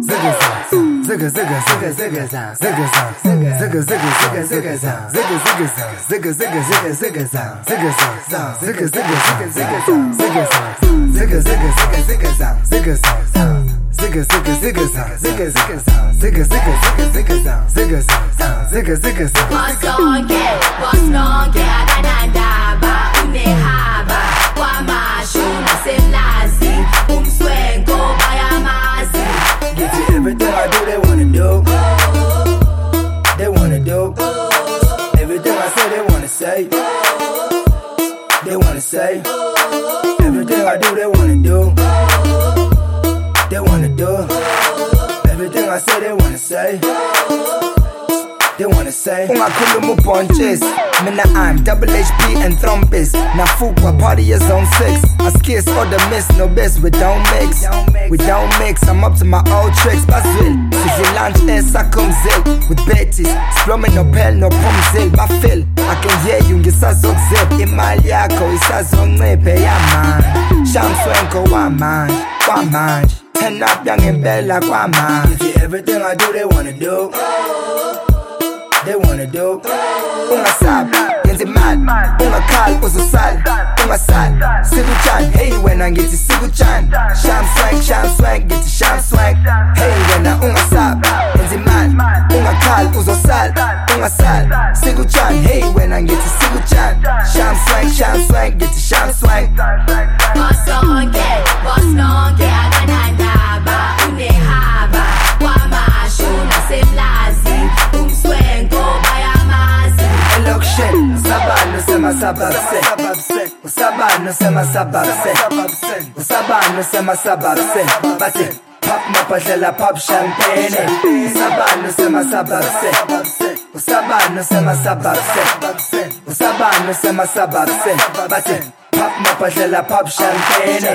Everything I do, they wanna do. They wanna do. Everything I say, they wanna say. They wanna say. Everything I do, they wanna do. They wanna do. Everything I say, they wanna say. They wanna say ungakhuluma ubhontshisi mina I'm double HP and thrombus nafukwa party is on 6 I skis or the miss no best we don't mix I'm up to my old tricks bazwile sidle lunch esakhomzeli with Betty's splome no pel no phumzeli bafeel I can hear you ngisazokuzip imali yakho isazonciphe yamanje shamswenko kwamanje turn up yangempela kwamanje everything I do they wanna do. They wanna do. Ungasab, yenze imali. Ungakhali uzosala. Ungasali, sikuchan. Hey wena ngithi sikuchan. Sham swag, ngithi sham swag. Hey wena ungasab, yenze imali. Ungakhali uzosala. Ungasali, sikuchan. Hey wena ngithi sikuchan. Sham swag, ngithi sham swag. Boss nonke akanandaba unehaba kwamashuna semlazi umswengo bayamazi Election sabano sema sababse usabano sema sababse usabano sema sababse bati pop mapahlela pop champagne usabano sema sababse usabano sema sababse usabano sema sababse bati pop mapahlela pop champagne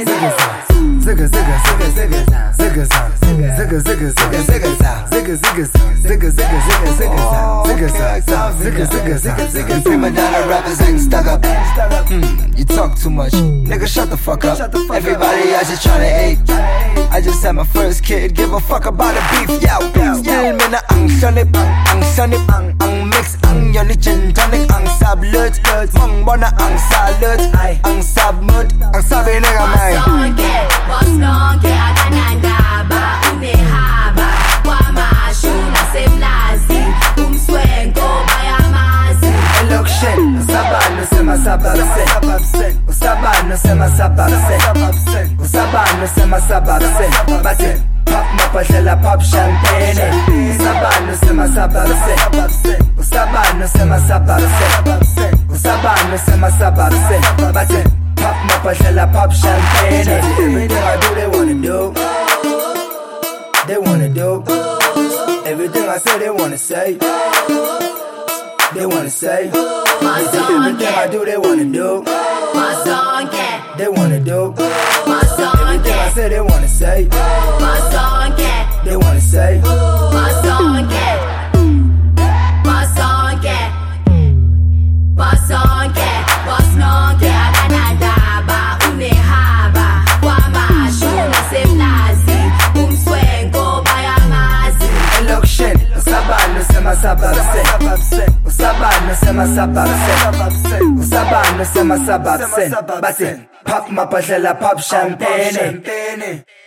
Prima donna rappers ain't stuck up. You talk too much, nigga. Shut the fuck up. Everybody else just tryna hate. I just had my first kid. Give a fuck about the beef, yo. Still me na ang shonip, ang mix, ang yoni gin tonic, ang sablut, mang bona ang salad, ang sabmut, ang sabi nigga man. Boss nonke akanandaba unehaba kwamashuna semlazi umswengo bayamazi Election usabano sema sababse usabano sema sababse usabano sema sababse bati pop mapahlela pop champagne usabano sema sababse usabano sema sababse usabano sema sababse bati pop mapahlela pop champagne everything I do they wanna do. They wanna do. Everything I say they wanna say. They wanna say. Everything I do they wanna do. They wanna do. Everything I say they wanna say. They wanna say. Election usabano sema sababse usabano sema sababse usabano sema sababse bati pop mapahlela pop champagne